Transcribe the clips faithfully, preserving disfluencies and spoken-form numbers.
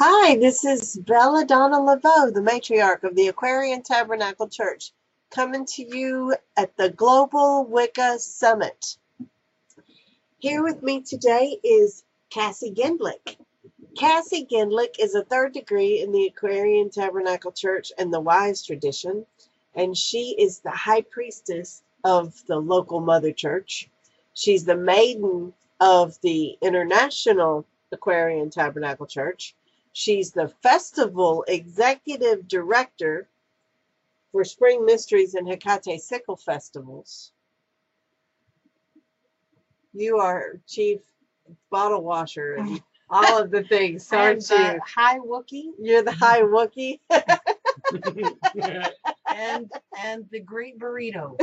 Hi, this is Bella Donna Laveau, the matriarch of the Aquarian Tabernacle Church, coming to you at the Global Wicca Summit. Here with me today is Cassie Gendlick. Cassie Gendlick is a third degree in the Aquarian Tabernacle Church and the Wise tradition, and she is the high priestess of the local mother church. She's the maiden of the International Aquarian Tabernacle Church. She's the festival executive director for Spring Mysteries and Hecate Sickle Festivals. You are chief bottle washer and all of the things, aren't I'm you? the High Wookiee. You're the high Wookiee. and and the Great Burrito.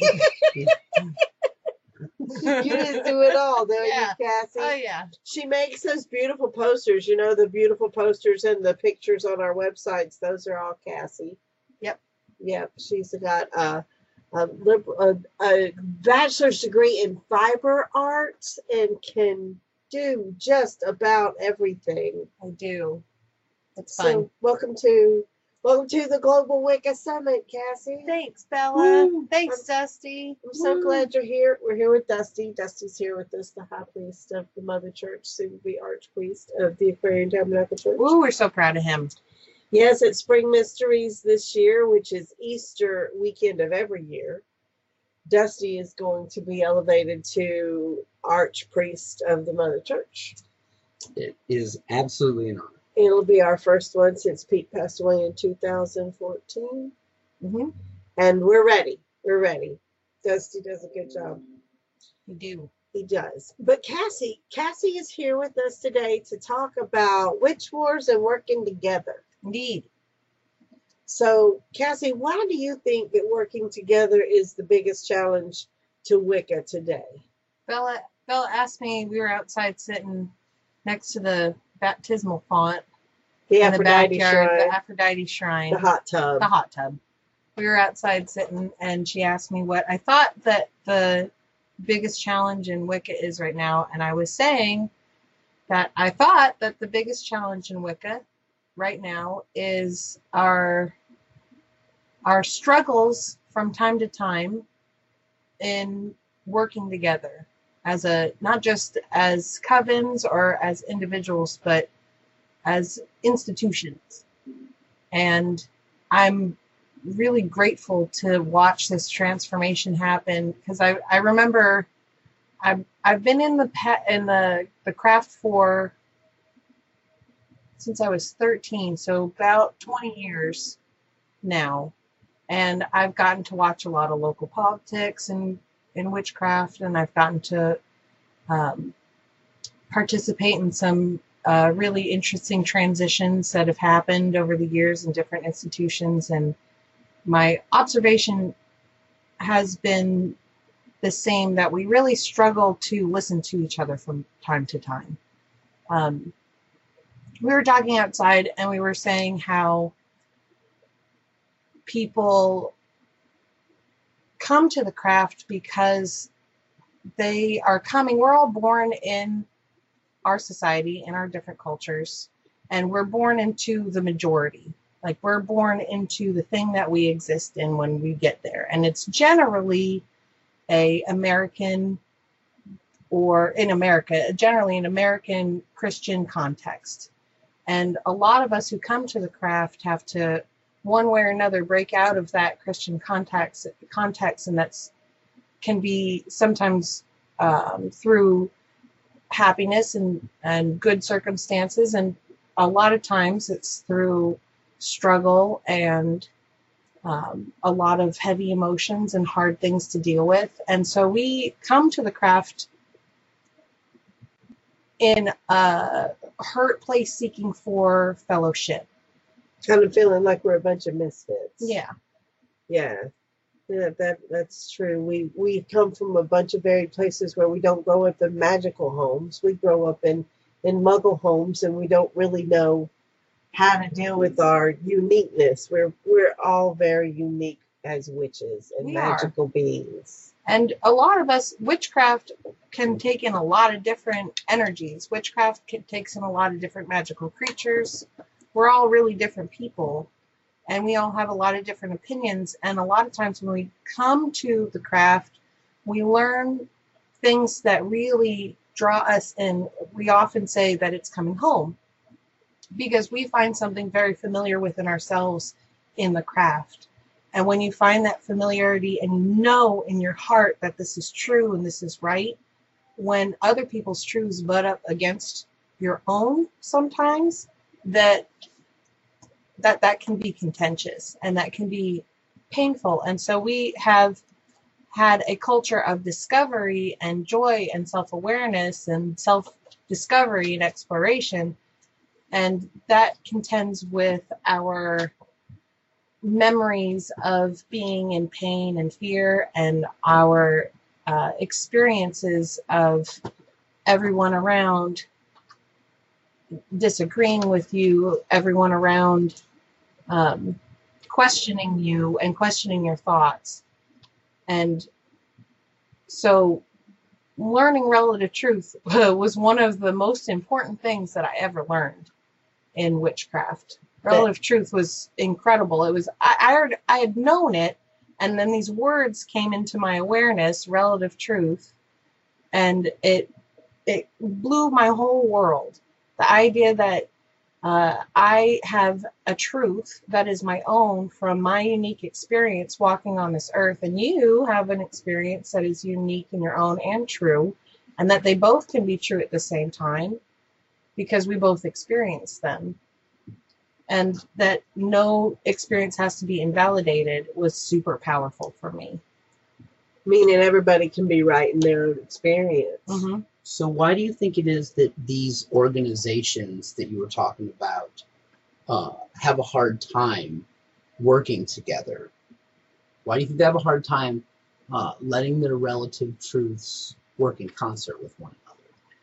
You just do it all, don't Yeah. you, Cassie? Oh yeah. She makes those beautiful posters. You know, the beautiful posters and the pictures on our websites. Those are all Cassie. Yep. Yep. She's got a, a, a, a bachelor's degree in fiber arts and can do just about everything. I do. It's So fun. welcome to welcome to the Global Wicca Summit, Cassie. Thanks, Bella. Woo. Thanks, Dusty. I'm so Woo. glad you're here. We're here with Dusty. Dusty's here with us, the high priest of the Mother Church, soon to be archpriest of the Aquarian Tabernacle Church. Woo, we're so proud of him. Yes, it's Spring Mysteries this year, which is Easter weekend of every year. Dusty is going to be elevated to archpriest of the Mother Church. It is absolutely an honor. It'll be our first one since Pete passed away in two thousand fourteen. Mm-hmm. And we're ready. We're ready. Dusty does a good job. We do. He does. But Cassie, Cassie is here with us today to talk about witch wars and working together. Indeed. So, Cassie, why do you think that working together is the biggest challenge to Wicca today? Bella Bella asked me, we were outside sitting next to the baptismal font The in the Aphrodite backyard, shrine, the Aphrodite shrine. the hot tub. the hot tub. We were outside sitting, and she asked me what I thought that the biggest challenge in Wicca is right now, and I was saying that I thought that the biggest challenge in Wicca right now is our our struggles from time to time in working together as a not just as covens or as individuals, but as institutions. And I'm really grateful to watch this transformation happen, because I, I remember I've, I've been in the pa- in the, the craft for since I was thirteen, so about twenty years now, and I've gotten to watch a lot of local politics and in witchcraft, and I've gotten to um, participate in some uh, really interesting transitions that have happened over the years in different institutions, and my observation has been the same, that we really struggle to listen to each other from time to time. Um, we were talking outside, and we were saying how people come to the craft because they are coming. We're all born in our society, in our different cultures, and we're born into the majority. Like, we're born into the thing that we exist in when we get there. And it's generally a American, or in America, generally an American Christian context. And a lot of us who come to the craft have to, one way or another, break out of that Christian context, context and that's can be sometimes um, through happiness and, and good circumstances, and a lot of times it's through struggle and um, a lot of heavy emotions and hard things to deal with. And so we come to the craft in a hurt place, seeking for fellowship. Kind of feeling like we're a bunch of misfits. Yeah. Yeah. Yeah, that that's true. We we come from a bunch of varied places where we don't grow up in magical homes. We grow up in, in muggle homes, and we don't really know how to deal with our uniqueness. We're we're all very unique as witches and We magical beings. And a lot of us, witchcraft can take in a lot of different energies. Witchcraft can, takes in a lot of different magical creatures. We're all really different people, and we all have a lot of different opinions. And a lot of times when we come to the craft, we learn things that really draw us in. We often say that it's coming home because we find something very familiar within ourselves in the craft. And when you find that familiarity and you know in your heart that this is true and this is right, when other people's truths butt up against your own sometimes, that that that can be contentious and that can be painful. And so we have had a culture of discovery and joy and self-awareness and self-discovery and exploration, and that contends with our memories of being in pain and fear, and our uh, experiences of everyone around disagreeing with you, everyone around um, questioning you and questioning your thoughts. And so learning relative truth was one of the most important things that I ever learned in witchcraft. Relative truth was incredible. It was I, I, heard, I had known it, and then these words came into my awareness, relative truth, and it it blew my whole world. The idea that uh, I have a truth that is my own from my unique experience walking on this earth, and you have an experience that is unique and your own and true, and that they both can be true at the same time because we both experience them. And that no experience has to be invalidated was super powerful for me. Meaning everybody can be right in their own experience. Mm-hmm. So why do you think it is that these organizations that you were talking about uh, have a hard time working together? Why do you think they have a hard time uh, letting their relative truths work in concert with one another?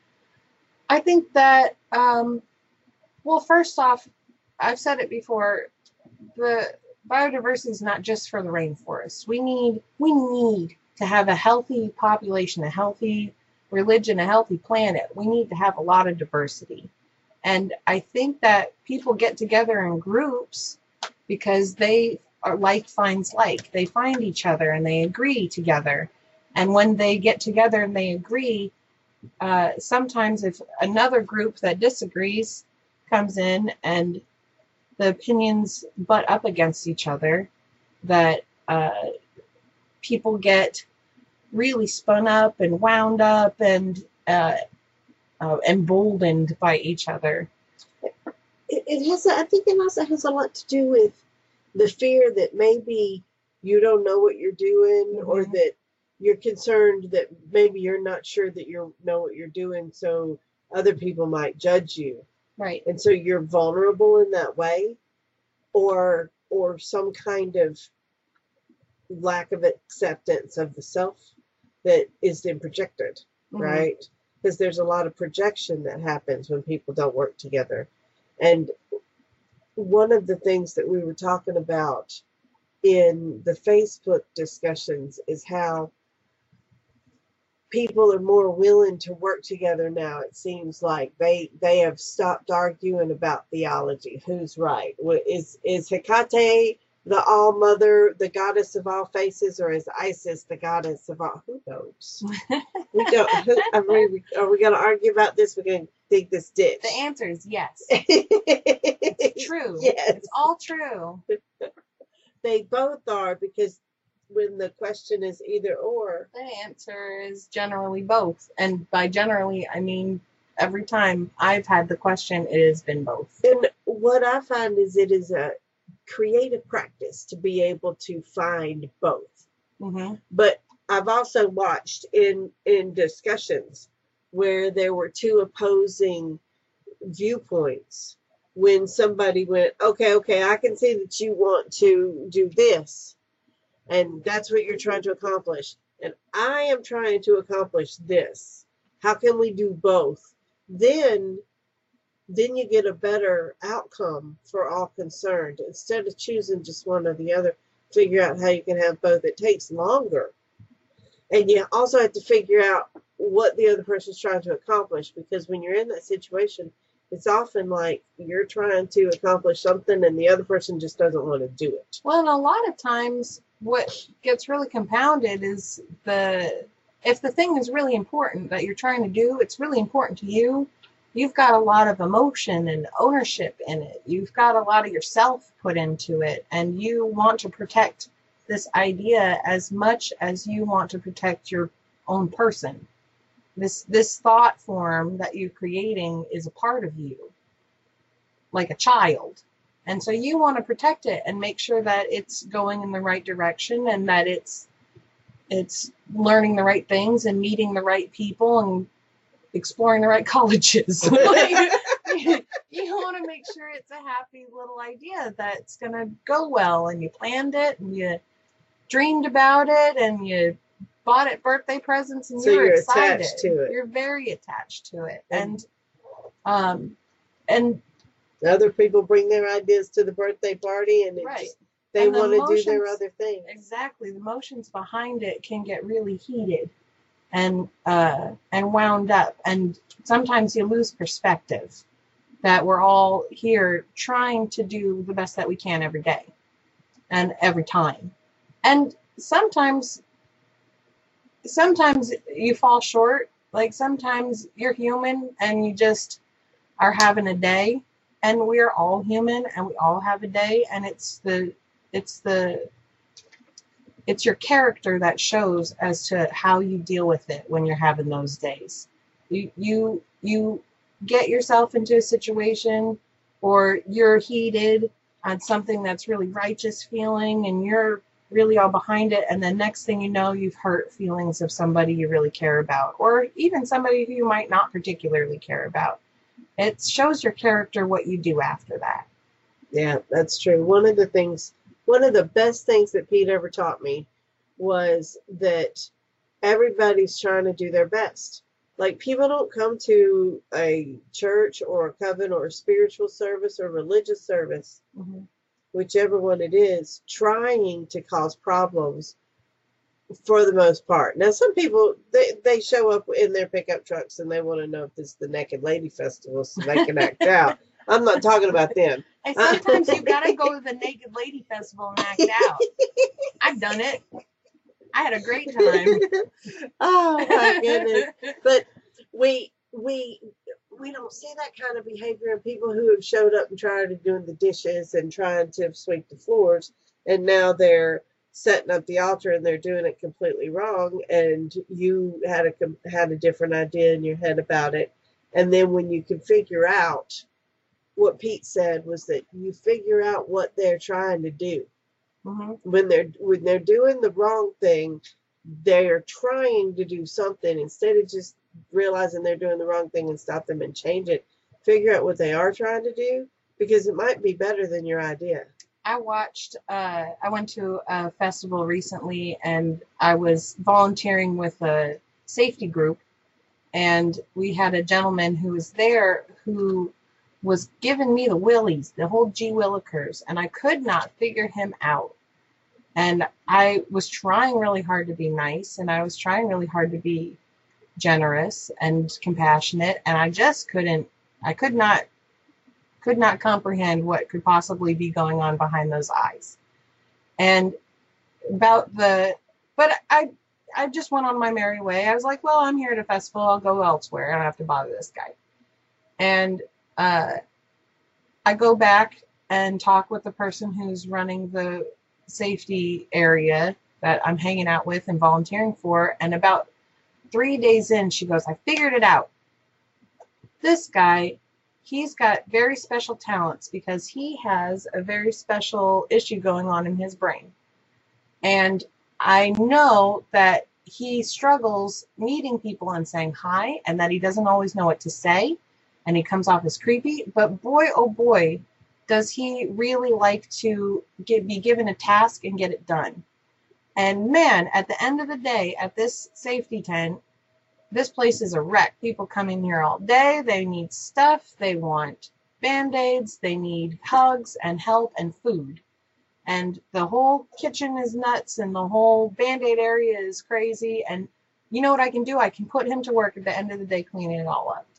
I think that, um, well, first off, I've said it before, the biodiversity is not just for the rainforest. We need, we need to have a healthy population, a healthy religion, a healthy planet. We need to have a lot of diversity. And I think that people get together in groups because they are like finds like. They find each other and they agree together. And when they get together and they agree, uh, sometimes if another group that disagrees comes in and the opinions butt up against each other, that uh, people get really spun up and wound up and uh, uh, emboldened by each other. It, it has, I think it also has a lot to do with the fear that maybe you don't know what you're doing, mm-hmm. or that you're concerned that maybe you're not sure that you know what you're doing, so other people might judge you. Right. And so you're vulnerable in that way, or or some kind of lack of acceptance of the self that is then projected, mm-hmm. right? Because there's a lot of projection that happens when people don't work together. And one of the things that we were talking about in the Facebook discussions is how people are more willing to work together now. It seems like they they have stopped arguing about theology. Who's right? Is is Hecate the all mother, the goddess of all faces, or is Isis the goddess of all? Who knows? We don't. Who, are we, are we going to argue about this? We're going to dig this ditch. The answer is yes. It's true. Yes. It's all true. They both are, because when the question is either or, the answer is generally both. And by generally, I mean every time I've had the question, it has been both. And what I find is it is a creative practice to be able to find both. Mm-hmm. But I've also watched in in discussions where there were two opposing viewpoints, when somebody went, okay, okay, I can see that you want to do this, and that's what you're trying to accomplish, and I am trying to accomplish this. How can we do both? Then then you get a better outcome for all concerned. Instead of choosing just one or the other, figure out how you can have both. It takes longer, And you also have to figure out what the other person's trying to accomplish, because when you're in that situation, it's often like you're trying to accomplish something and the other person just doesn't want to do it. Well, and a lot of times what gets really compounded is the if the thing is really important that you're trying to do, it's really important to you. You've got a lot of emotion and ownership in it. You've got a lot of yourself put into it, and you want to protect this idea as much as you want to protect your own person. This this thought form that you're creating is a part of you, like a child. And so you want to protect it and make sure that it's going in the right direction, and that it's it's learning the right things and meeting the right people and exploring the right colleges. Like, you, you want to make sure it's a happy little idea that's going to go well, and you planned it and you dreamed about it and you bought it birthday presents, and So you're, you're excited. attached to it. You're very attached to it. And And- um and Other people bring their ideas to the birthday party, and it Right. just, they And the want to do their emotions- other things. exactly, the emotions behind it can get really heated and uh and wound up, and sometimes you lose perspective that we're all here trying to do the best that we can every day and every time. And sometimes sometimes you fall short. Like, sometimes you're human and you just are having a day, and we're all human and we all have a day, and it's the it's the it's your character that shows as to how you deal with it when you're having those days. You you you get yourself into a situation, or you're heated on something that's really righteous feeling, and you're really all behind it, and the next thing you know, you've hurt feelings of somebody you really care about, or even somebody who you might not particularly care about. It shows your character what you do after that. Yeah, that's true. One of the things, one of the best things that Pete ever taught me was that everybody's trying to do their best. Like, people don't come to a church or a coven or a spiritual service or religious service, Mm-hmm. whichever one it is, trying to cause problems for the most part. Now, some people, they, they show up in their pickup trucks and they want to know if this is the Naked Lady Festival so they can act out. I'm not talking about them. And sometimes you gotta go to the Naked Lady Festival and act out. I've done it. I had a great time. Oh my goodness. But we we we don't see that kind of behavior in people who have showed up and tried to doing the dishes and trying to sweep the floors, and now they're setting up the altar and they're doing it completely wrong, and you had a com- had a different idea in your head about it. And then when you can figure out what Pete said was that you figure out what they're trying to do. Mm-hmm. When they're when they're doing the wrong thing, they're trying to do something. Instead of just realizing they're doing the wrong thing and stop them and change it, figure out what they are trying to do, because it might be better than your idea. I watched, uh, I went to a festival recently, and I was volunteering with a safety group, and we had a gentleman who was there who was giving me the willies, the whole gee willikers, and I could not figure him out. And I was trying really hard to be nice, and I was trying really hard to be generous and compassionate, and I just couldn't, I could not, could not comprehend what could possibly be going on behind those eyes. And about the, but I, I just went on my merry way. I was like, well, I'm here at a festival, I'll go elsewhere, I don't have to bother this guy. And uh, I go back and talk with the person who's running the safety area that I'm hanging out with and volunteering for, and about three days in, she goes, I figured it out. This guy, he's got very special talents because he has a very special issue going on in his brain. And I know that he struggles meeting people and saying hi, and that he doesn't always know what to say, and he comes off as creepy, but boy, oh boy, does he really like to get, be given a task and get it done. And man, at the end of the day, at this safety tent, this place is a wreck. People come in here all day. They need stuff. They want Band-Aids. They need hugs and help and food. and the whole kitchen is nuts and the whole Band-Aid area is crazy. And you know what I can do? I can put him to work at the end of the day cleaning it all up.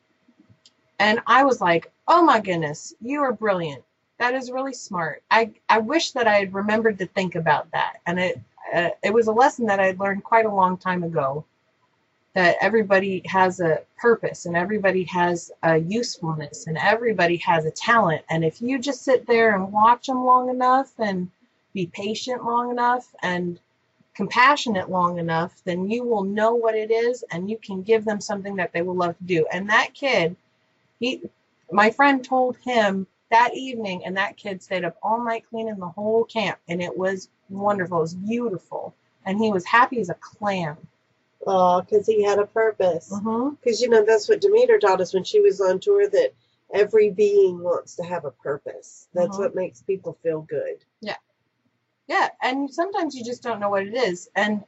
And I was like, oh my goodness, you are brilliant. That is really smart. I, I wish that I had remembered to think about that. And it, uh, it was a lesson that I had learned quite a long time ago, that everybody has a purpose and everybody has a usefulness and everybody has a talent. And if you just sit there and watch them long enough and be patient long enough and compassionate long enough, then you will know what it is and you can give them something that they will love to do. And that kid, he, my friend told him that evening, and that kid stayed up all night cleaning the whole camp, and it was wonderful. It was beautiful. And he was happy as a clam. Oh, because he had a purpose. Because, Mm-hmm. you know, that's what Demeter taught us when she was on tour, that every being wants to have a purpose. That's Mhm. what makes people feel good. Yeah, and sometimes you just don't know what it is. And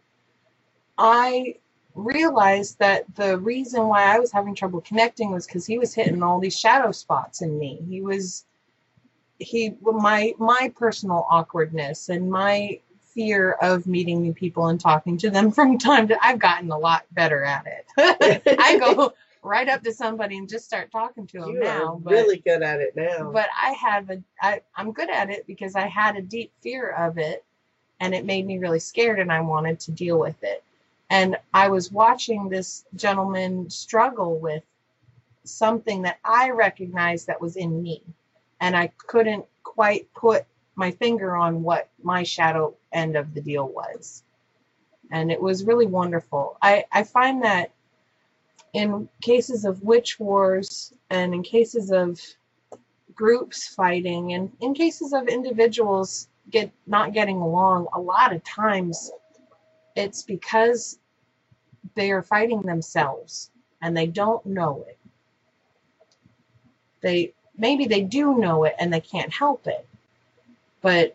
I realized that the reason why I was having trouble connecting was because he was hitting all these shadow spots in me. He was, he, my, my personal awkwardness and my fear of meeting new people and talking to them from time to, I've gotten a lot better at it. I go right up to somebody and just start talking to them You now. are but, really good at it now. but I have a, I, I'm good at it because I had a deep fear of it, and it made me really scared, and I wanted to deal with it. And I was watching this gentleman struggle with something that I recognized that was in me, and I couldn't quite put my finger on what my shadow end of the deal was. And it was really wonderful. I, I find that in cases of witch wars and in cases of groups fighting and in cases of individuals get not getting along, a lot of times it's because they are fighting themselves and they don't know it. They maybe they do know it and they can't help it. But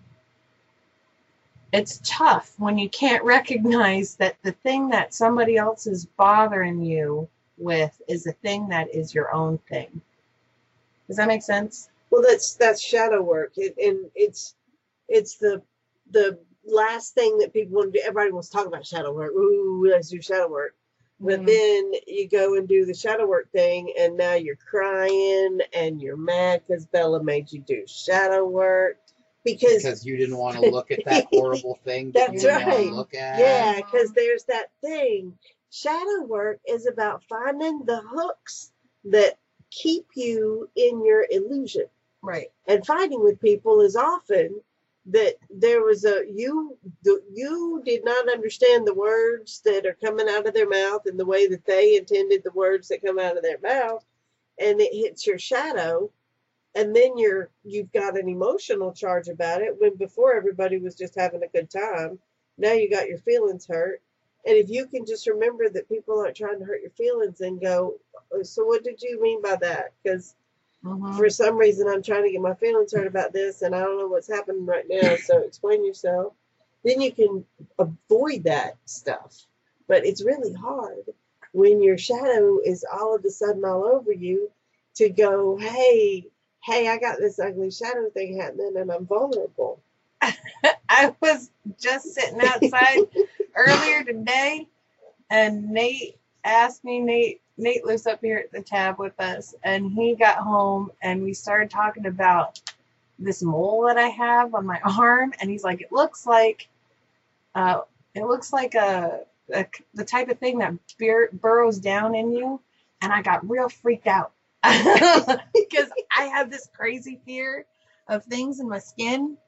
it's tough when you can't recognize that the thing that somebody else is bothering you with is a thing that is your own thing. Does that make sense? Well, that's that's shadow work, it, and it's it's the the last thing that people want to do. Everybody wants to talk about shadow work. Ooh, let's do shadow work. But Mhm. then you go and do the shadow work thing, and now you're crying and you're mad because Bella made you do shadow work because, Because you didn't want to look at that horrible thing that That's you didn't want right. to look at. yeah, because there's that thing. Shadow work is about finding the hooks that keep you in your illusion. Right. And fighting with people is often that there was a you you did not understand the words that are coming out of their mouth in the way that they intended the words that come out of their mouth, and it hits your shadow, and then you're you've got an emotional charge about it, when before everybody was just having a good time. Now you got your feelings hurt. And if you can just remember that people aren't trying to hurt your feelings and go, so what did you mean by that? Because Mhm. for some reason I'm trying to get my feelings hurt about this and I don't know what's happening right now, so explain yourself. Then you can avoid that stuff. But it's really hard when your shadow is all of a sudden all over you to go, hey, hey, I got this ugly shadow thing happening and I'm vulnerable. I was just sitting outside earlier today, and Nate asked me, Nate, Nate lives up here at the tab with us, and he got home and we started talking about this mole that I have on my arm, and he's like, it looks like, uh, it looks like a, a the type of thing that bur- burrows down in you, and I got real freaked out because I have this crazy fear of things in my skin.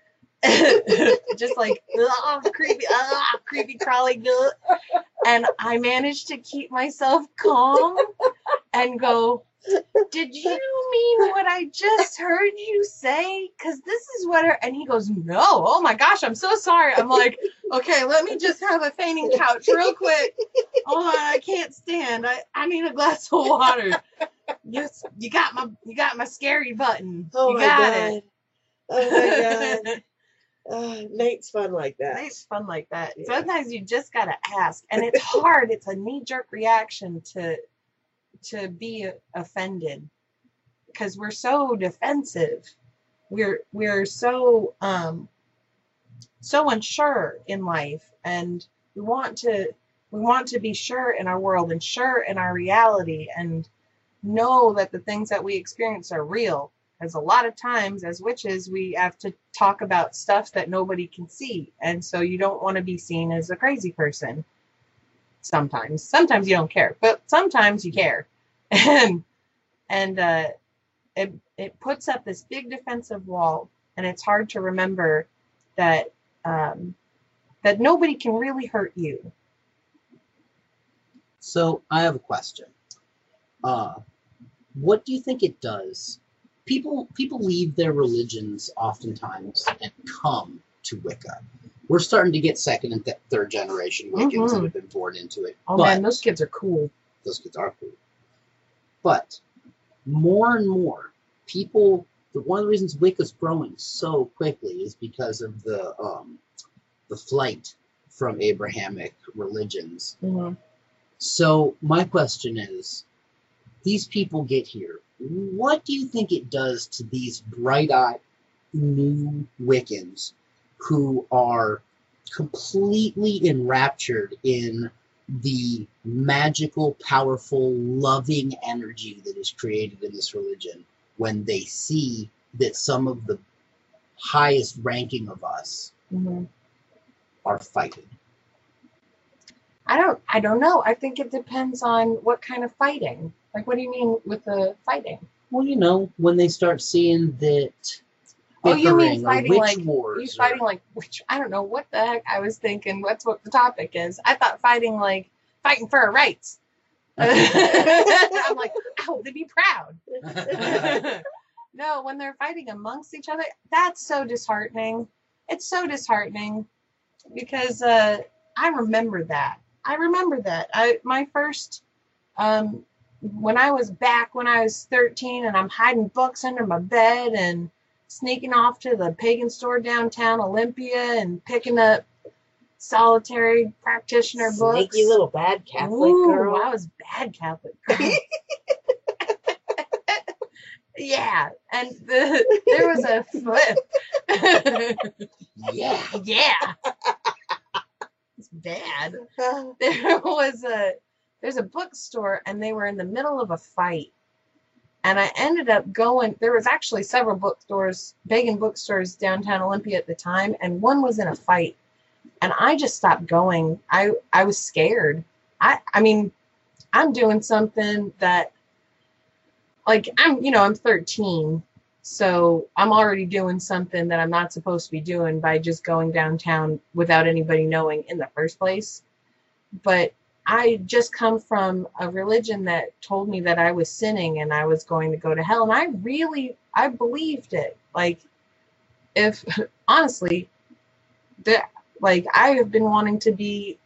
Just like, oh, creepy, oh, creepy crawly, ugh. And I managed to keep myself calm and go, did you mean what I just heard you say? Because this is what her, and he goes, no, oh my gosh, I'm so sorry. I'm like, okay, let me just have a fainting couch real quick. Oh, I can't stand. I, I need a glass of water. Yes, you got my, you got my scary button. Oh you my got God. it. Oh my God. Uh, Nate's fun like that. It's fun like that. Yeah. Sometimes you just gotta ask, and it's hard. It's a knee-jerk reaction to to be offended because we're so defensive. we're we're so um so unsure in life, and we want to we want to be sure in our world and sure in our reality and know that the things that we experience are real. As a lot of times as witches, we have to talk about stuff that nobody can see, and so you don't want to be seen as a crazy person. Sometimes sometimes you don't care, but sometimes you care. and and uh it it puts up this big defensive wall, and it's hard to remember that um that nobody can really hurt you. So I have a question. Uh, what do you think it does? People people leave their religions oftentimes and come to Wicca. We're starting to get second and th- third generation Wiccans Mhm. that have been born into it. Oh but man, those kids are cool. those kids are cool. But more and more people, the, one of the reasons Wicca's growing so quickly is because of the um, the flight from Abrahamic religions. Mm-hmm. So my question is, these people get here. What do you think it does to these bright-eyed new Wiccans who are completely enraptured in the magical, powerful, loving energy that is created in this religion when they see that some of the highest ranking of us Mm-hmm. are fighting? I don't I don't know. I think it depends on what kind of fighting. Like, what do you mean with the fighting? Well, you know, when they start seeing that Oh, you mean bickering or fighting witch like wars you or- fighting like which I don't know what the heck I was thinking. That's what the topic is. I thought fighting like fighting for our rights. I'm like, ow, they'd be proud. No, when they're fighting amongst each other, that's so disheartening. It's so disheartening because uh, I remember that. I remember that. I my first um, when I was back when I was thirteen and I'm hiding books under my bed and sneaking off to the pagan store downtown Olympia and picking up solitary practitioner books. Sneaky little bad Catholic Ooh, girl. I was bad Catholic girl. Yeah, and the, there was a flip. Yeah. Yeah, it's bad. There was a there's a bookstore, and they were in the middle of a fight, and I ended up going. There was actually several bookstores, pagan bookstores downtown Olympia at the time, and one was in a fight, and I just stopped going. I I was scared. I I mean, I'm doing something that. Like, I'm, you know, I'm thirteen, so I'm already doing something that I'm not supposed to be doing by just going downtown without anybody knowing in the first place. But I just come from a religion that told me that I was sinning and I was going to go to hell. And I really, I believed it. Like, if, honestly, that, like, I have been wanting to be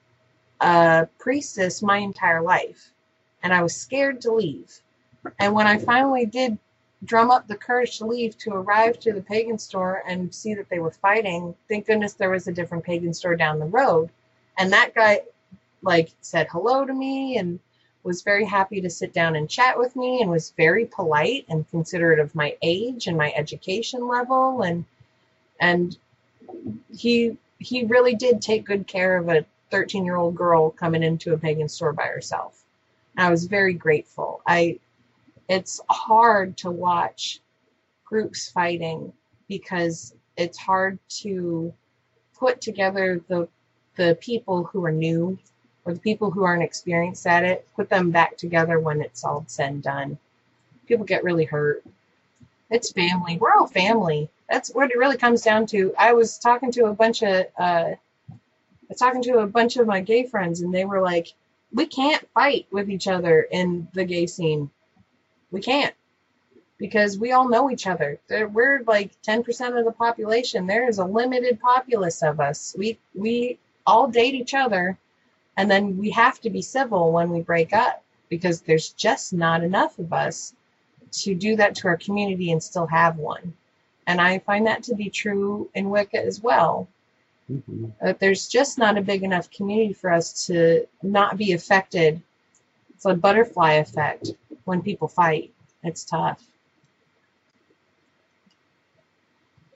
a priestess my entire life. And I was scared to leave. And when I finally did drum up the courage to leave, to arrive to the pagan store and see that they were fighting, thank goodness there was a different pagan store down the road. And that guy, like, said hello to me and was very happy to sit down and chat with me and was very polite and considerate of my age and my education level. And and he he really did take good care of a thirteen-year-old girl coming into a pagan store by herself. And I was very grateful. I It's hard to watch groups fighting because it's hard to put together the the people who are new or the people who aren't experienced at it, put them back together when it's all said and done. People get really hurt. It's family. We're all family. That's what it really comes down to. I was talking to a bunch of uh, I was talking to a bunch of my gay friends, and they were like, "We can't fight with each other in the gay scene. We can't, because we all know each other. We're like ten percent of the population. There is a limited populace of us. We we all date each other, and then we have to be civil when we break up, because there's just not enough of us to do that to our community and still have one." And I find that to be true in Wicca as well. Mm-hmm. That there's just not a big enough community for us to not be affected. It's a butterfly effect. When people fight, it's tough.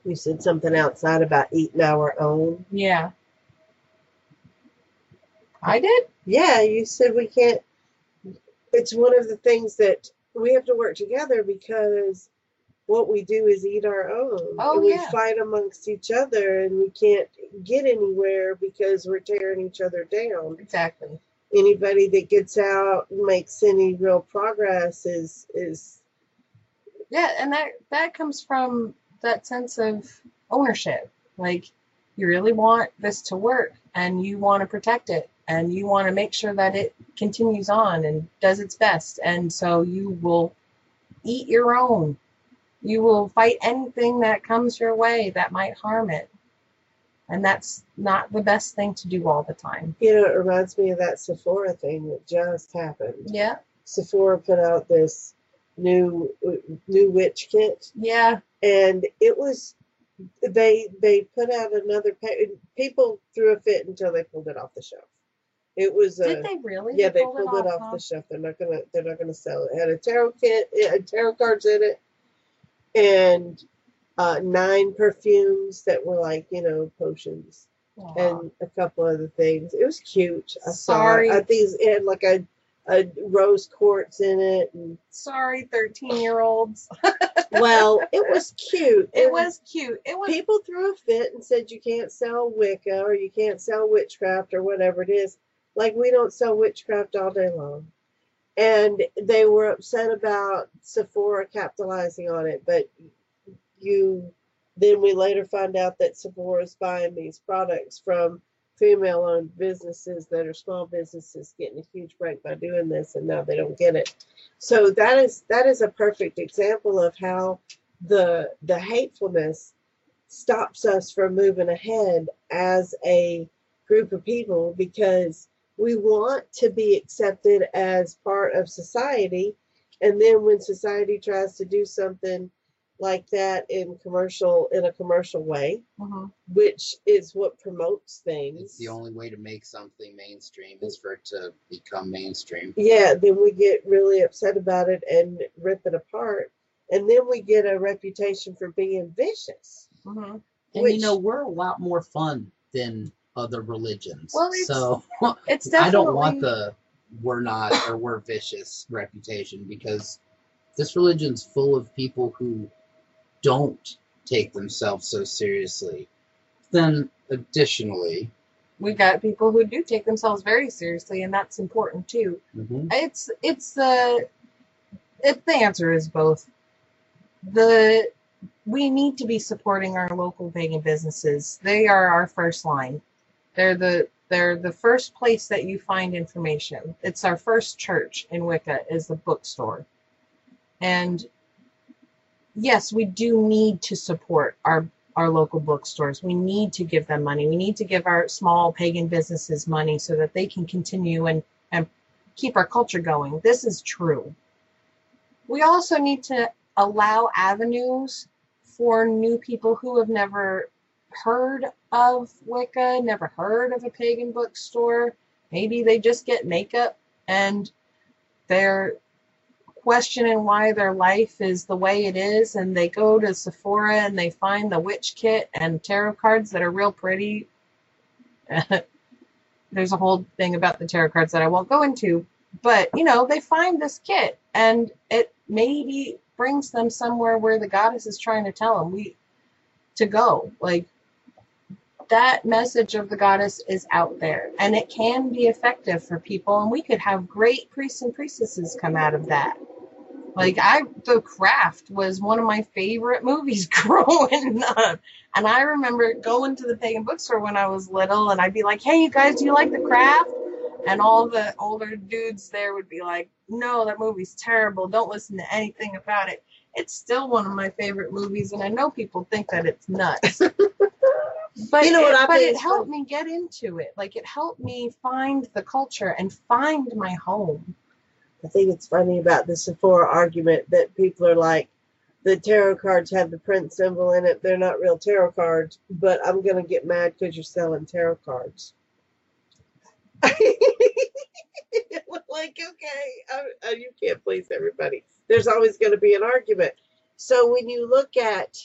You said something outside about eating our own. Yeah. I did? Yeah, you said we can't. It's one of the things that we have to work together because what we do is eat our own. Oh, and we yeah. fight amongst each other and we can't get anywhere because we're tearing each other down. Exactly. Anybody that gets out and makes any real progress is is Yeah, and that that comes from that sense of ownership. Like, you really want this to work and you want to protect it and you want to make sure that it continues on and does its best. And so you will eat your own. You will fight anything that comes your way that might harm it. And that's not the best thing to do all the time. you know, it reminds me of that Sephora thing that just happened. Yeah. Sephora put out this new new witch kit, Yeah. and it was they they put out another pa- people threw a fit until they pulled it off the shelf. It was a Did they really? yeah, they pulled pulled it off huh? the shelf. They're not gonna they're not gonna sell it. It had a tarot kit, it had tarot cards in it, and uh, nine perfumes that were like, you know, potions. Aw. And a couple other things. It was cute. I Sorry. saw it. I think it had like a, a rose quartz in it. And, Sorry, thirteen-year-olds. well, it was cute. It And was cute. It was. people threw a fit and said you can't sell Wicca or you can't sell witchcraft or whatever it is. Like, we don't sell witchcraft all day long. And they were upset about Sephora capitalizing on it, but you then we later find out that Sephora is buying these products from female-owned businesses that are small businesses getting a huge break by doing this, and now they don't get it. So that is that is a perfect example of how the the hatefulness stops us from moving ahead as a group of people, because we want to be accepted as part of society, and then when society tries to do something like that in commercial in a commercial way, Mhm. which is what promotes things. It's the only way to make something mainstream is for it to become mainstream. Yeah, then we get really upset about it and rip it apart, and then we get a reputation for being vicious. Mhm. And Which- you know, we're a lot more fun than other religions. Well, it's- so It's I definitely. don't want the we're not or we're vicious reputation, because this religion's full of people who don't take themselves so seriously. Then additionally, We've got people who do take themselves very seriously, and that's important too. mhm, It's it's the it, the answer is both. The we need to be supporting our local pagan businesses. They are our first line. They're the they're the first place that you find information. It's our first church in Wicca is the bookstore. And yes, we do need to support our our local bookstores. We need to give them money. We need to give our small pagan businesses money so that they can continue and, and keep our culture going. This is true. We also need to allow avenues for new people who have never heard of Wicca, never heard of a pagan bookstore. Maybe they just get makeup and they're questioning why their life is the way it is, and they go to Sephora and they find the witch kit and tarot cards that are real pretty. There's a whole thing about the tarot cards that I won't go into, but you know, they find this kit and it maybe brings them somewhere where the goddess is trying to tell them we to go. Like, that message of the goddess is out there and it can be effective for people, and we could have great priests and priestesses come out of that. Like, I, The Craft was one of my favorite movies growing up. And I remember going to the pagan bookstore when I was little, and I'd be like, hey, you guys, do you like The Craft? And all the older dudes there would be like, no, that movie's terrible. Don't listen to anything about it. It's still one of my favorite movies, and I know people think that it's nuts. But, You know what it, I but think it is helped funny? me get into it. Like, it helped me find the culture and find my home. I think it's funny about the Sephora argument that people are like, the tarot cards have the Prince symbol in it. They're not real tarot cards, but I'm going to get mad because you're selling tarot cards. Like, okay, I, I, you can't please everybody. There's always going to be an argument. So when you look at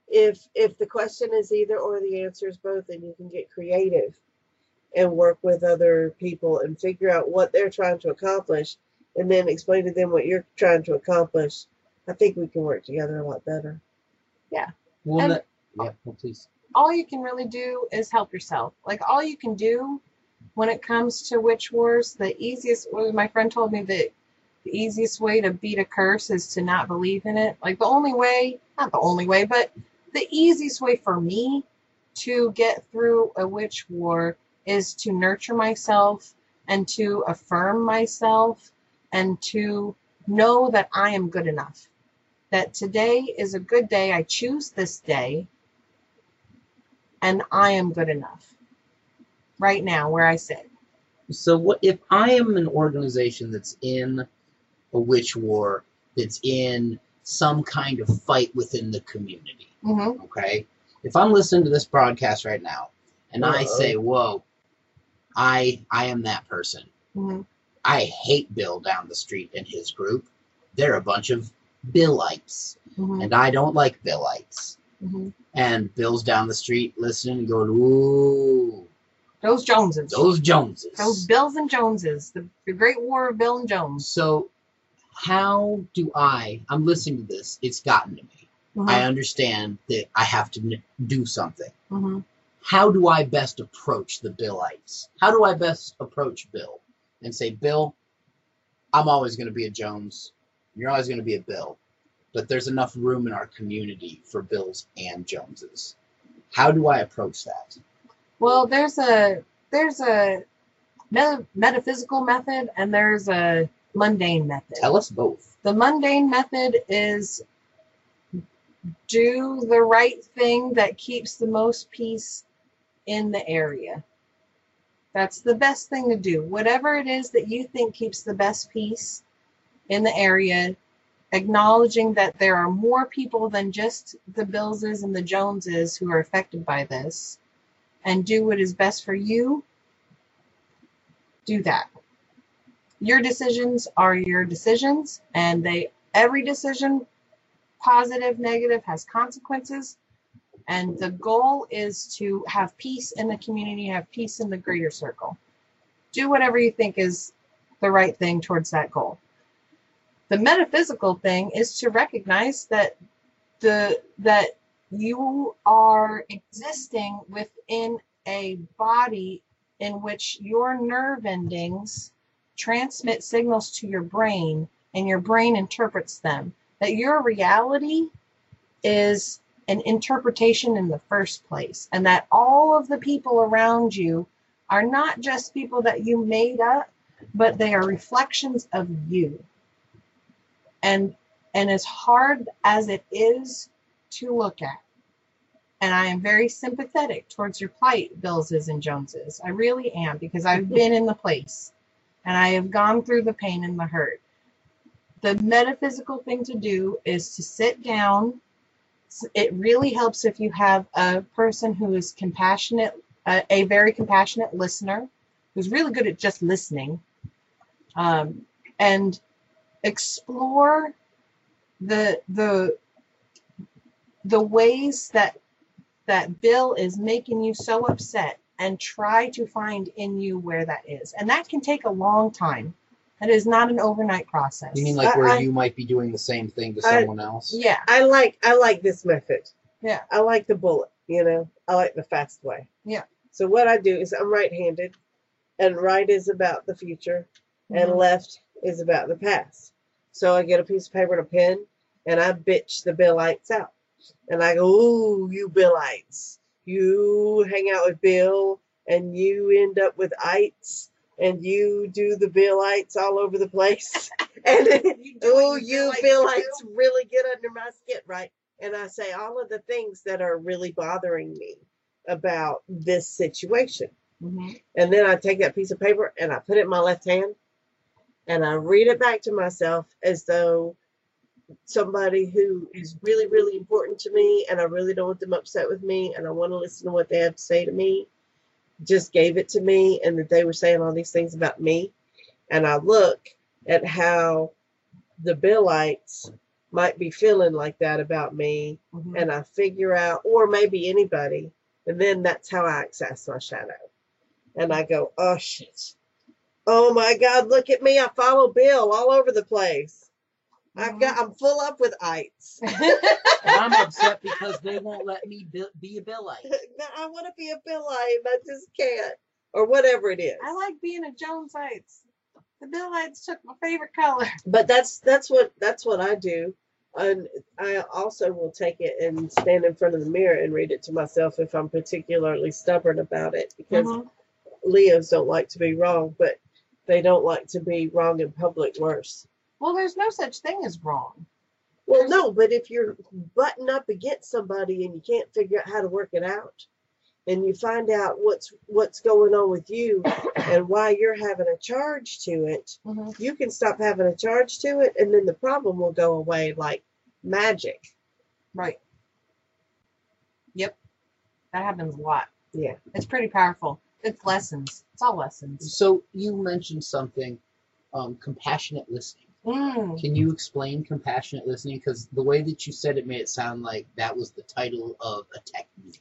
if if the question is either or, the answer is both, then you can get creative and work with other people and figure out what they're trying to accomplish and then explain to them what you're trying to accomplish. I think we can work together a lot better. Yeah. Well, And- that, yeah, well, please. All you can really do is help yourself. Like, all you can do when it comes to witch wars, the easiest, well, my friend told me that the easiest way to beat a curse is to not believe in it. Like, the only way, not the only way, but the easiest way for me to get through a witch war is to nurture myself and to affirm myself and to know that I am good enough. That today is a good day. I choose this day. And I am good enough right now where I sit. So what if I am an organization that's in a witch war, that's in some kind of fight within the community, Mm-hmm. okay? If I'm listening to this broadcast right now and I Uh-oh. say, whoa, I I am that person. Mm-hmm. I hate Bill down the street and his group. They're a bunch of Billites, Mm-hmm. and I don't like Billites. Mm-hmm. And Bill's down the street listening and going, ooh, Those Joneses. those Joneses. Those Bills and Joneses. The, the Great War of Bill and Jones. So how do I, I'm listening to this, it's gotten to me. Mm-hmm. I understand that I have to n- do something. Mm-hmm. How do I best approach the Billites? How do I best approach Bill and say, Bill, I'm always going to be a Jones. You're always going to be a Bill. But there's enough room in our community for Bills and Joneses. How do I approach that? Well, there's a there's a meta- metaphysical method and there's a mundane method. Tell us both. The mundane method is do the right thing that keeps the most peace in the area. That's the best thing to do. Whatever it is that you think keeps the best peace in the area, acknowledging that there are more people than just the Billses and the Joneses who are affected by this, and do what is best for you, do that. Your decisions are your decisions, and they every decision, positive, negative, has consequences. And the goal is to have peace in the community, have peace in the greater circle. Do whatever you think is the right thing towards that goal. The metaphysical thing is to recognize that the that you are existing within a body in which your nerve endings transmit signals to your brain, and your brain interprets them. That your reality is an interpretation in the first place, and that all of the people around you are not just people that you made up, but they are reflections of you. And and as hard as it is to look at, and I am very sympathetic towards your plight, Billses and Joneses. I really am, because I've been in the place and I have gone through the pain and the hurt. The metaphysical thing to do is to sit down. It really helps if you have a person who is compassionate, uh, a very compassionate listener, who's really good at just listening, um, and explore the the the ways that that Bill is making you so upset, and try to find in you where that is. And that can take a long time. That is not an overnight process. You mean like I- where I- you might be doing the same thing to I- someone else? Yeah. I like I like this method. Yeah. I like the bullet, you know. I like the fast way. Yeah. So what I do is I'm right-handed, and right is about the future, and Mhm. left is about the past. So I get a piece of paper and a pen, and I bitch the Billites out. And I go, ooh, you Billites. You hang out with Bill, and you end up with ites, and you do the Billites all over the place. And You do oh, what you Billites Billites do. really get under my skin, right? And I say all of the things that are really bothering me about this situation. Mhm. And then I take that piece of paper and I put it in my left hand, and I read it back to myself as though somebody who is really, really important to me, and I really don't want them upset with me, and I want to listen to what they have to say to me, just gave it to me, and that they were saying all these things about me. And I look at how the Billites might be feeling like that about me, Mhm. and I figure out, or maybe anybody, and then that's how I access my shadow. And I go, oh shit. Oh my God, look at me. I follow Bill all over the place. I've got, I'm full up with ites. And I'm upset because they won't let me be, be a Billite. I want to be a Billite, and I just can't. Or whatever it is. I like being a Jonesites. The Billites took my favorite color. But that's that's what that's what I do. And I also will take it and stand in front of the mirror and read it to myself if I'm particularly stubborn about it, because Mhm. Leos don't like to be wrong, but they don't like to be wrong in public worse. Well, there's no such thing as wrong. Well, no, but if you're butting up against somebody and you can't figure out how to work it out, and you find out what's what's going on with you and why you're having a charge to it, Mhm. you can stop having a charge to it, and then the problem will go away like magic. Right. Yep. That happens a lot. Yeah. It's pretty powerful. It's lessons. It's all lessons. So you mentioned something, um, compassionate listening. Mm. Can you explain compassionate listening? Because the way that you said it made it sound like that was the title of a technique.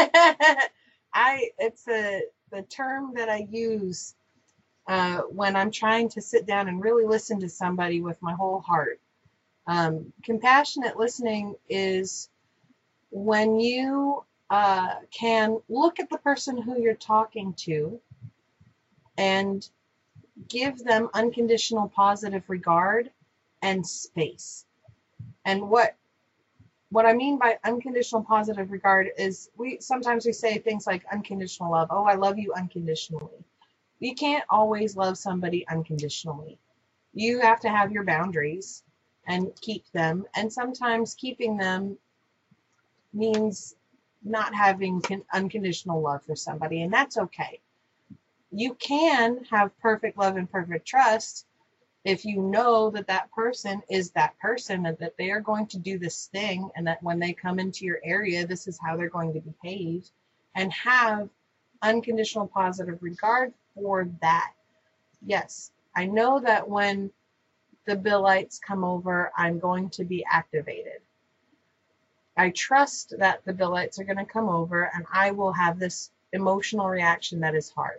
I it's a the term that I use uh, when I'm trying to sit down and really listen to somebody with my whole heart. Um, compassionate listening is when you uh, can look at the person who you're talking to and give them unconditional positive regard and space. And what what I mean by unconditional positive regard is we sometimes we say things like unconditional love. Oh, I love you unconditionally. You can't always love somebody unconditionally. You have to have your boundaries and keep them. And sometimes keeping them means not having con- unconditional love for somebody, and that's okay. You can have perfect love and perfect trust if you know that that person is that person and that they are going to do this thing, and that when they come into your area, this is how they're going to behave, and have unconditional positive regard for that. Yes, I know that when the Billites come over, I'm going to be activated. I trust that the Billites are going to come over and I will have this emotional reaction that is hard.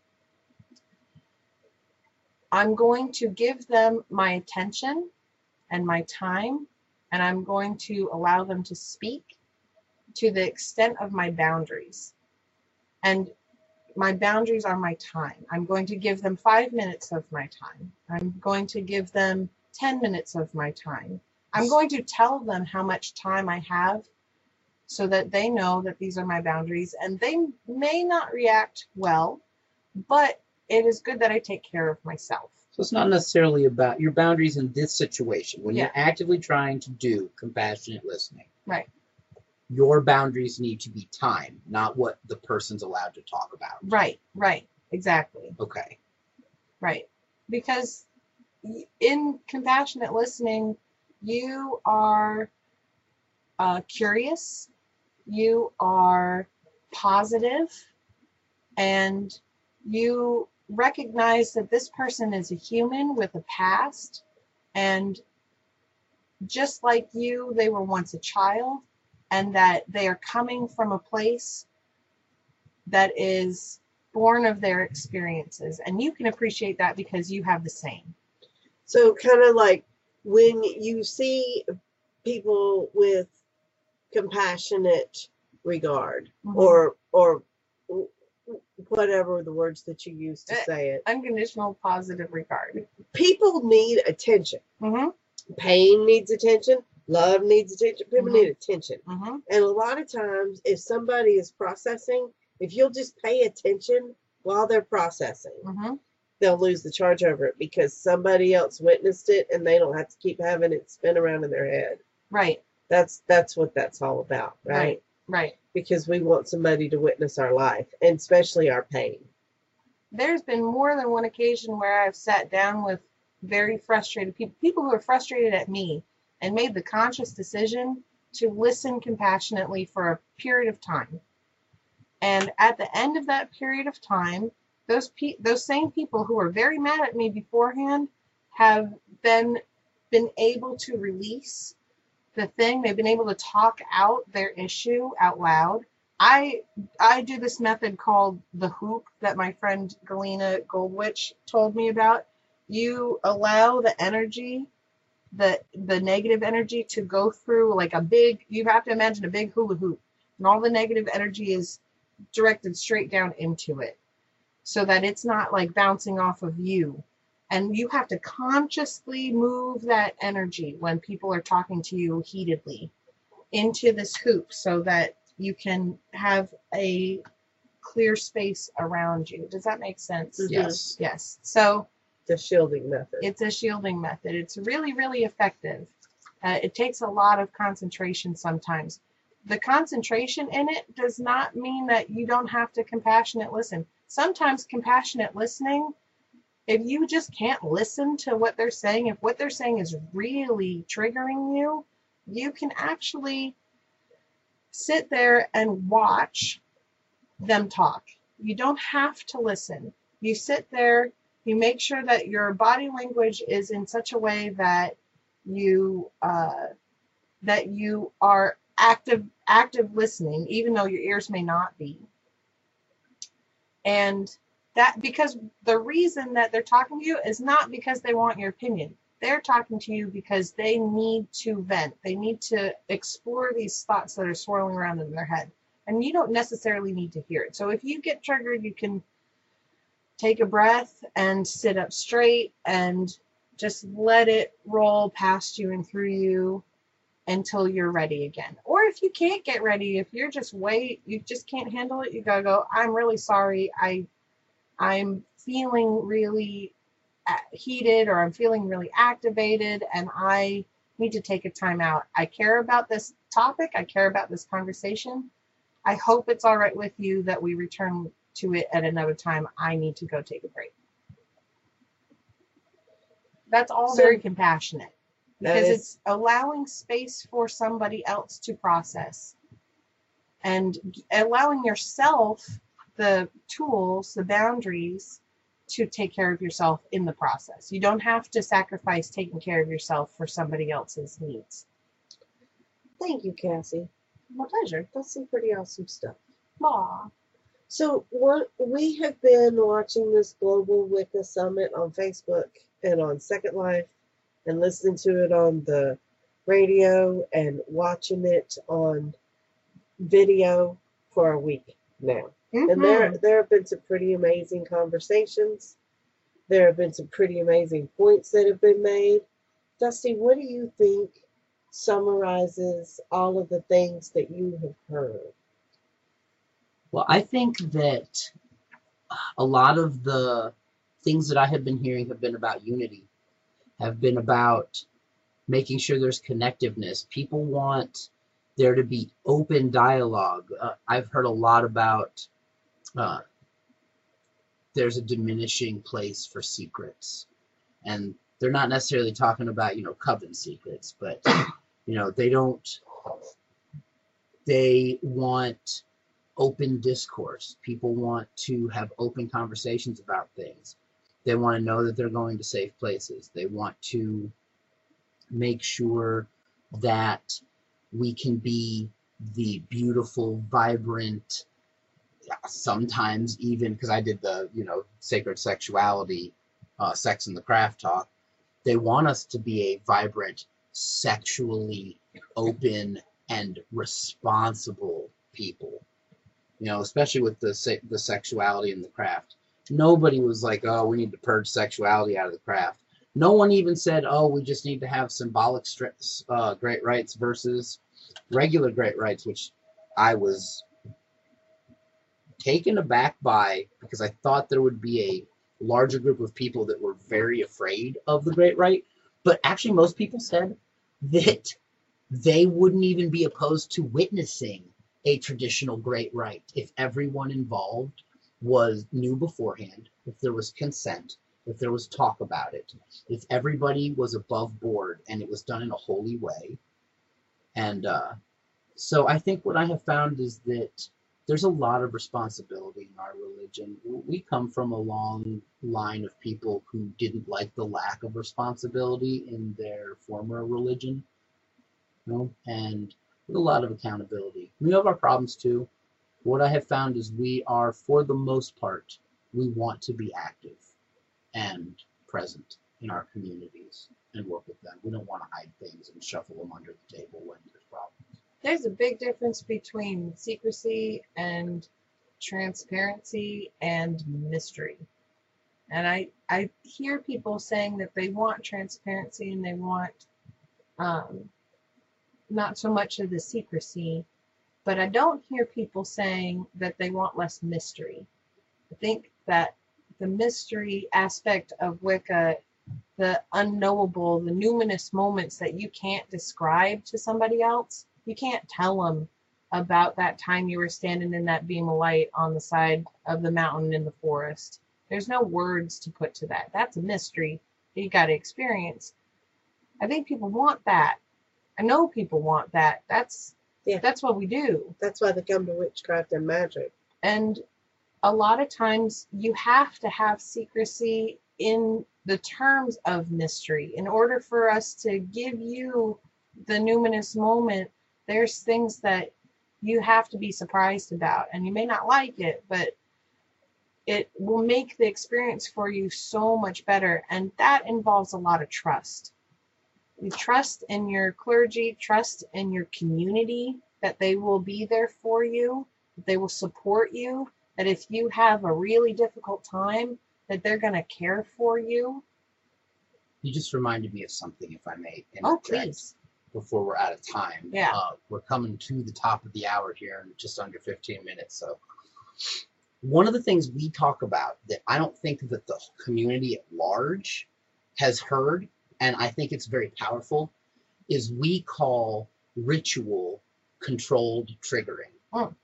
I'm going to give them my attention and my time, and I'm going to allow them to speak to the extent of my boundaries. And my boundaries are my time. I'm going to give them five minutes of my time. I'm going to give them ten minutes of my time. I'm going to tell them how much time I have so that they know that these are my boundaries, and they may not react well, but it is good that I take care of myself. So it's not necessarily about your boundaries in this situation. When Yeah. you're actively trying to do compassionate listening, Right. your boundaries need to be time, not what the person's allowed to talk about. Right, right, exactly. Okay. Right. Because in compassionate listening, you are uh, curious, you are positive, and you recognize that this person is a human with a past, and just like you, they were once a child, and that they are coming from a place that is born of their experiences, and you can appreciate that because you have the same. So kind of like when you see people with compassionate regard, Mhm. or or whatever the words that you use to Eh. say it, Unconditional positive regard. people need attention. Mm-hmm. Pain needs attention. Love needs attention. People Mhm. need attention. Mm-hmm. And a lot of times, if somebody is processing, if you'll just pay attention while they're processing, Mm-hmm. they'll lose the charge over it because somebody else witnessed it and they don't have to keep having it spin around in their head. Right. That's that's what that's all about, right? Right. Right. Because we want somebody to witness our life, and especially our pain. There's been more than one occasion where I've sat down with very frustrated people, people who are frustrated at me, and made the conscious decision to listen compassionately for a period of time. And at the end of that period of time, those pe- those same people who were very mad at me beforehand have then been able to release the thing. They've been able to talk out their issue out loud. I I do this method called the hoop that my friend Galena Goldwich told me about. You allow the energy, the the negative energy to go through like a big, you have to imagine a big hula hoop, and all the negative energy is directed straight down into it so that it's not like bouncing off of you. And you have to consciously move that energy when people are talking to you heatedly into this hoop so that you can have a clear space around you. Does that make sense? Mhm. Yes. Yes. So The shielding method. it's a shielding method. It's really, really effective. Uh, it takes a lot of concentration sometimes. The concentration in it does not mean that you don't have to compassionate listen. Sometimes compassionate listening, if you just can't listen to what they're saying, if what they're saying is really triggering you, you can actually sit there and watch them talk. You don't have to listen. You sit there, you make sure that your body language is in such a way that you uh, that you are active active listening, even though your ears may not be. And that because the reason that they're talking to you is not because they want your opinion. They're talking to you because they need to vent. They need to explore these thoughts that are swirling around in their head. And you don't necessarily need to hear it. So if you get triggered, you can take a breath and sit up straight and just let it roll past you and through you until you're ready again. Or if you can't get ready, if you're just wait, you just can't handle it, you gotta go, I'm really sorry. I, I'm feeling really heated, or I'm feeling really activated, and I need to take a time out. I care about this topic. I care about this conversation. I hope it's all right with you that we return to it at another time. I need to go take a break. That's all So- very compassionate, That because is- it's allowing space for somebody else to process and allowing yourself the tools, the boundaries to take care of yourself in the process. You don't have to sacrifice taking care of yourself for somebody else's needs. Thank you, Cassie. My pleasure. That's some pretty awesome stuff. Aw. So what we have been watching this Global Wicca Summit on Facebook and on Second Life, and listening to it on the radio and watching it on video for a week now. And there there have been some pretty amazing conversations. There have been some pretty amazing points that have been made. Dusty, what do you think summarizes all of the things that you have heard? Well, I think that a lot of the things that I have been hearing have been about unity, have been about making sure there's connectiveness. People want there to be open dialogue. Uh, I've heard a lot about uh, there's a diminishing place for secrets. And they're not necessarily talking about, you know, coven secrets, but, you know, they don't, they want open discourse. People want to have open conversations about things. They want to know that they're going to safe places. They want to make sure that we can be the beautiful, vibrant, sometimes even, because I did the, you know, sacred sexuality, uh, sex and the craft talk, they want us to be a vibrant, sexually open and responsible people. You know, especially with the se- the sexuality and the craft. Nobody was like, oh, we need to purge sexuality out of the craft. No one even said, oh, we just need to have symbolic stri- uh, great rights versus regular great rights, which I was taken aback by, because I thought there would be a larger group of people that were very afraid of the great right. But actually, most people said that they wouldn't even be opposed to witnessing a traditional great right if everyone involved was knew beforehand, if there was consent, if there was talk about it, if everybody was above board and it was done in a holy way. And uh, so I think what I have found is that there's a lot of responsibility in our religion. We come from a long line of people who didn't like the lack of responsibility in their former religion. you know, and with a lot of accountability. We have our problems too. What I have found is we are, for the most part, we want to be active and present in our communities and work with them. We don't want to hide things and shuffle them under the table when there's problems. There's a big difference between secrecy and transparency and mystery. And I, I hear people saying that they want transparency and they want um, not so much of the secrecy, but I don't hear people saying that they want less mystery. I think that the mystery aspect of Wicca, the unknowable, the numinous moments that you can't describe to somebody else, you can't tell them about that time you were standing in that beam of light on the side of the mountain in the forest. There's no words to put to that. That's a mystery that you got to experience. I think people want that. I know people want that. That's Yeah. that's what we do. That's why they come to witchcraft and magic. And a lot of times you have to have secrecy in the terms of mystery. In order for us to give you the numinous moment, there's things that you have to be surprised about. And you may not like it, but it will make the experience for you so much better. And that involves a lot of trust. You trust in your clergy, trust in your community, that they will be there for you, that they will support you, that if you have a really difficult time, that they're going to care for you. You just reminded me of something, if I may Oh, interject, please. before we're out of time. Yeah. Uh, we're coming to the top of the hour here in just under fifteen minutes. So one of the things we talk about that I don't think that the community at large has heard, and I think it's very powerful, is we call ritual controlled triggering.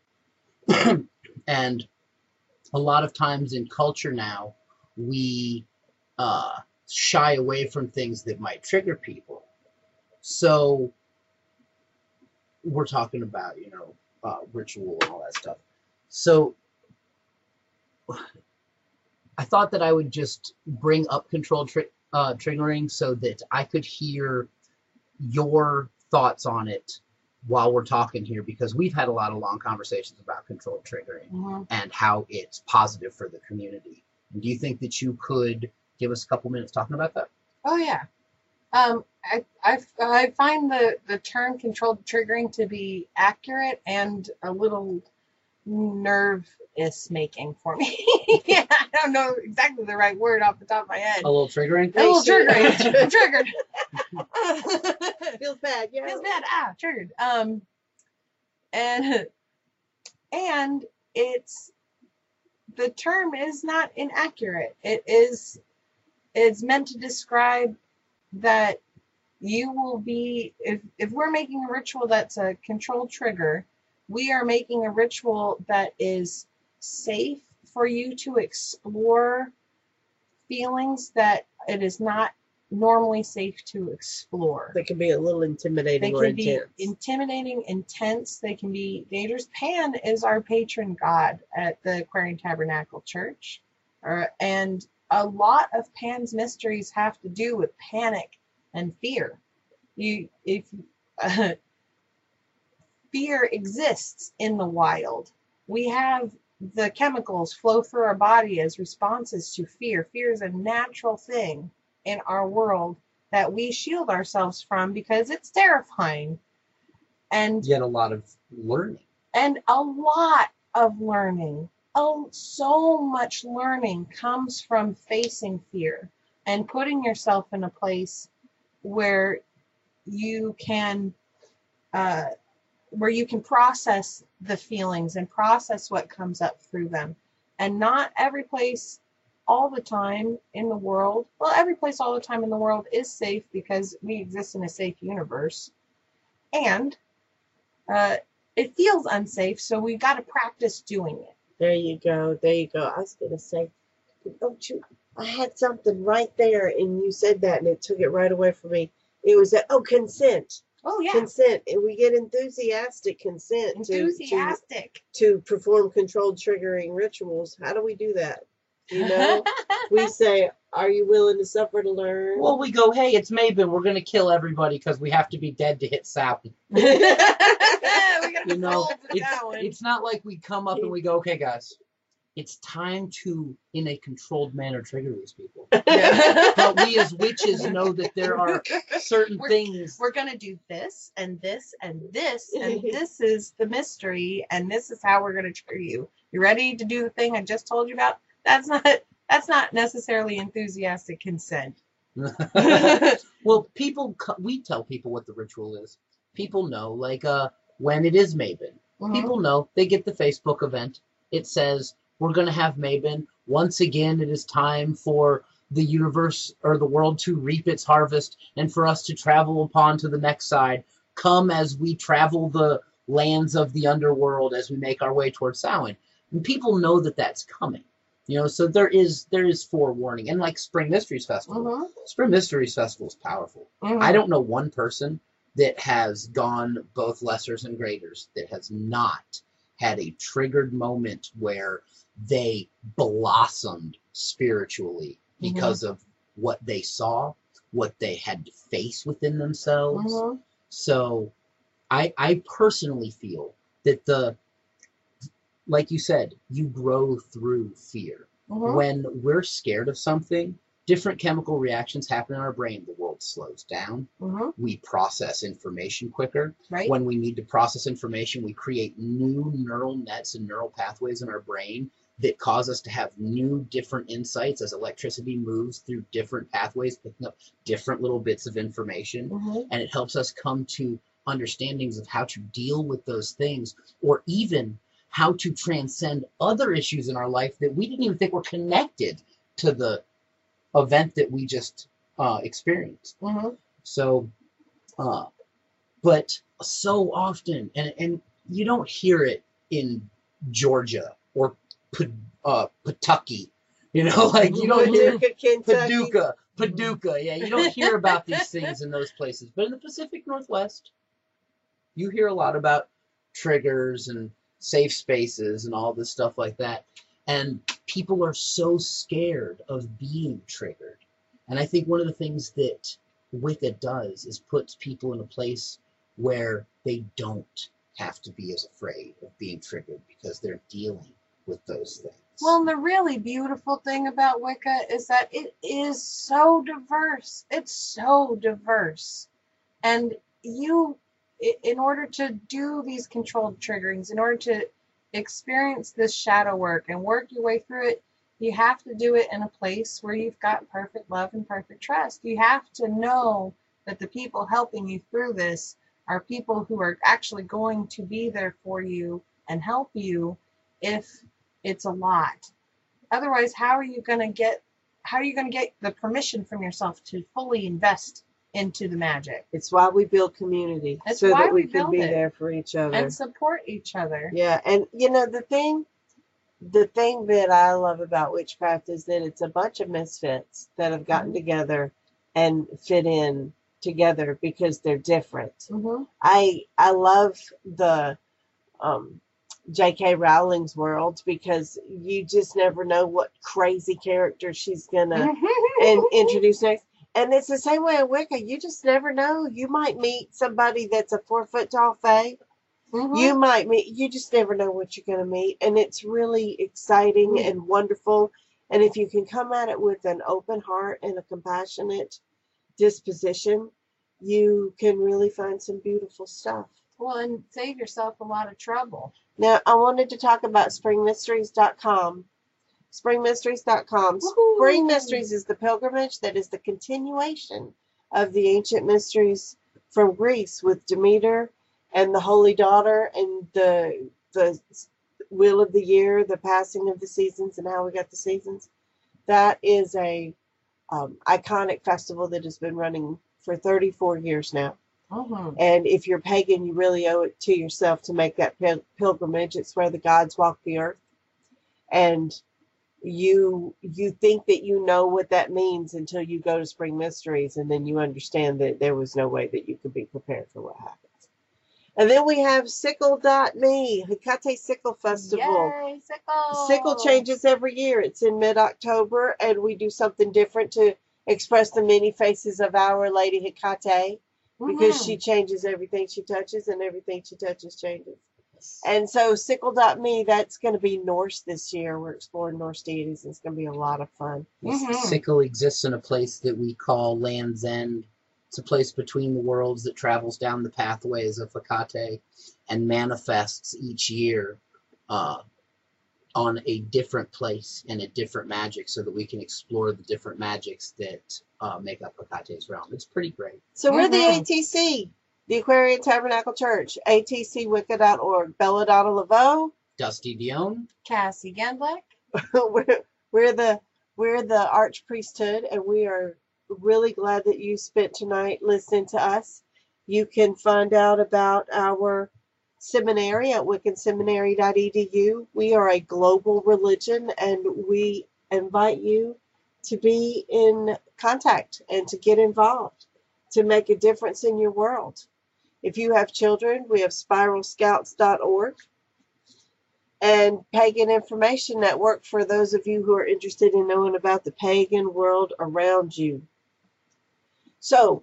Oh. And a lot of times in culture now, we uh, shy away from things that might trigger people. So we're talking about, you know, uh, ritual and all that stuff. So I thought that I would just bring up controlled tri- uh, triggering so that I could hear your thoughts on it while we're talking here, because we've had a lot of long conversations about controlled triggering Mm-hmm. and how it's positive for the community. And do you think that you could give us a couple minutes talking about that? Oh, yeah. Um, I, I, I find the, the term controlled triggering to be accurate and a little nervous making for me. Yeah, I don't know exactly the right word off the top of my head. A little triggering? A little triggering. I'm triggered. Feels bad, yeah. Feels bad. Ah, triggered. Um, and and it's the term is not inaccurate. It is it's meant to describe that you will be, if if we're making a ritual that's a controlled trigger, we are making a ritual that is safe for you to explore feelings that it is not normally safe to explore. They can be a little They intimidating or can be intense. intimidating, intense. They can be dangerous. Pan is our patron god at the Aquarian Tabernacle Church. Uh, and a lot of Pan's mysteries have to do with panic and fear. You, if uh, fear exists in the wild, we have the chemicals flow through our body as responses to fear. Fear is a natural thing in our world that we shield ourselves from because it's terrifying. And Yet a lot of learning. and a lot of learning, oh, so much learning comes from facing fear and putting yourself in a place where you can uh, where you can process the feelings and process what comes up through them. And not every place all the time in the world, well, every place all the time in the world is safe because we exist in a safe universe. And uh, it feels unsafe, so we've got to practice doing it. There you go. There you go. I was going to say, don't you? I had something right there, and you said that, and it took it right away from me. It was that, oh, consent. Oh, yeah. Consent. And we get enthusiastic consent to, to, Enthusiastic. to perform controlled triggering rituals. How do we do that? You know, we say, "Are you willing to suffer to learn?" Well, we go, hey, it's Maven. We're gonna kill everybody because we have to be dead to hit Sally. we gotta You know, roll for it's that one. it's not like we come up and we go, okay, guys, it's time to, in a controlled manner, trigger these people. Yeah. But we as witches know that there are certain We're- things. We're gonna do this and this and this and this is the mystery and this is how we're gonna trigger you. You ready to do the thing I just told you about? That's not that's not necessarily enthusiastic consent. Well, people, co- we tell people what the ritual is. People know, like, uh, when it is Maven. Mhm. People know. They get the Facebook event. It says, we're going to have Maven. Once again, it is time for the universe or the world to reap its harvest and for us to travel upon to the next side. Come as we travel the lands of the underworld as we make our way towards Samhain. And people know that that's coming. You know, so there is there is forewarning. And like Spring Mysteries Festival. Mhm. Spring Mysteries Festival is powerful. Mhm. I don't know one person that has gone both lessers and greaters that has not had a triggered moment where they blossomed spiritually because of what they saw, what they had to face within themselves. Mhm. So I I personally feel that the, like you said, you grow through fear. Mhm. When we're scared of something, different chemical reactions happen in our brain. The world slows down. Mhm. We process information quicker. Right. When we need to process information, we create new neural nets and neural pathways in our brain that cause us to have new, different insights as electricity moves through different pathways, picking up different little bits of information. Mhm. And it helps us come to understandings of how to deal with those things, or even how to transcend other issues in our life that we didn't even think were connected to the event that we just uh, experienced. Mhm. So, uh, but so often, and, and you don't hear it in Georgia or P- uh, Pawtucket, you know, like you don't hear Paducah, Kentucky. Paducah, Paducah, yeah, you don't hear about these things in those places. But in the Pacific Northwest, you hear a lot about triggers and safe spaces and all this stuff like that. And people are so scared of being triggered. And I think one of the things that Wicca does is puts people in a place where they don't have to be as afraid of being triggered because they're dealing with those things. Well, and the really beautiful thing about Wicca is that it is so diverse. It's so diverse. And you, i- in order to do these controlled triggerings, in order to experience this shadow work and work your way through it, you have to do it in a place where you've got perfect love and perfect trust. You have to know that the people helping you through this are people who are actually going to be there for you and help you if it's a lot. Otherwise, how are you going to get how are you going to get the permission from yourself to fully invest into the magic It's why we build community, That's so why that we, we can build be it. there for each other. and support each other? Yeah, and you know the thing, the thing that I love about witchcraft is that it's a bunch of misfits that have gotten Mhm. together and fit in together because they're different. Mm-hmm. I I love the um, J K. Rowling's world because you just never know what crazy character she's gonna and introduce next. And it's the same way in Wicca. You just never know. You might meet somebody that's a four foot tall fae. Mm-hmm. You might meet. You just never know what you're gonna meet, and it's really exciting Mm. and wonderful. And if you can come at it with an open heart and a compassionate disposition, you can really find some beautiful stuff. Well, and save yourself a lot of trouble. Now, I wanted to talk about spring mysteries dot com. spring mysteries dot com. Woohoo! Spring Mysteries is the pilgrimage that is the continuation of the ancient mysteries from Greece with Demeter and the Holy Daughter and the the wheel of the year, the passing of the seasons, and how we got the seasons. That is a um, iconic festival that has been running for thirty-four years now. Mm-hmm. And if you're pagan, you really owe it to yourself to make that pil- pilgrimage. It's where the gods walk the earth. And you you think that you know what that means until you go to Spring Mysteries, and then you understand that there was no way that you could be prepared for what happens. And then we have Sickle dot me, Hecate Sickle Festival. Yay, sickle. Sickle changes every year. It's in mid-October, and we do something different to express the many faces of Our Lady Hecate, because Mhm. she changes everything she touches, and everything she touches changes. And so Sickle dot me, that's going to be Norse this year. We're exploring Norse deities, and it's going to be a lot of fun. Mhm. Sickle exists in a place that we call Land's End. It's a place between the worlds that travels down the pathways of Hecate and manifests each year uh, on a different place and a different magic, so that we can explore the different magics that uh, make up Hecate's realm. It's pretty great. So we're the Mhm. A T C, the Aquarian Tabernacle Church, A T C Wicca dot org. Belladonna Laveau. Dusty Dion. Cassie Gendlick. we're, we're the we're the arch priesthood, and we are really glad that you spent tonight listening to us. You can find out about our seminary at wiccan seminary dot e d u. We are a global religion, and we invite you to be in contact and to get involved, to make a difference in your world. If you have children, we have spiral scouts dot org and Pagan Information Network for those of you who are interested in knowing about the pagan world around you. So,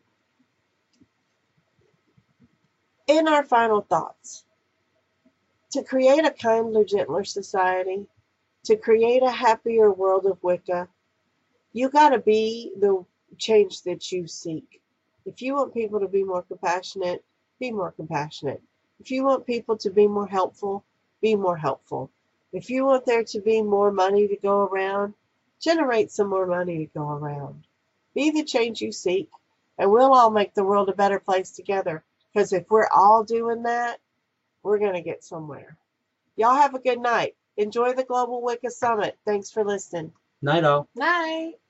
in our final thoughts, to create a kinder, gentler society, to create a happier world of Wicca, you got to be the change that you seek. If you want people to be more compassionate, be more compassionate. If you want people to be more helpful, be more helpful. If you want there to be more money to go around, generate some more money to go around. Be the change you seek, and we'll all make the world a better place together. Because if we're all doing that, we're going to get somewhere. Y'all have a good night. Enjoy the Global Wicca Summit. Thanks for listening. Night all. Night.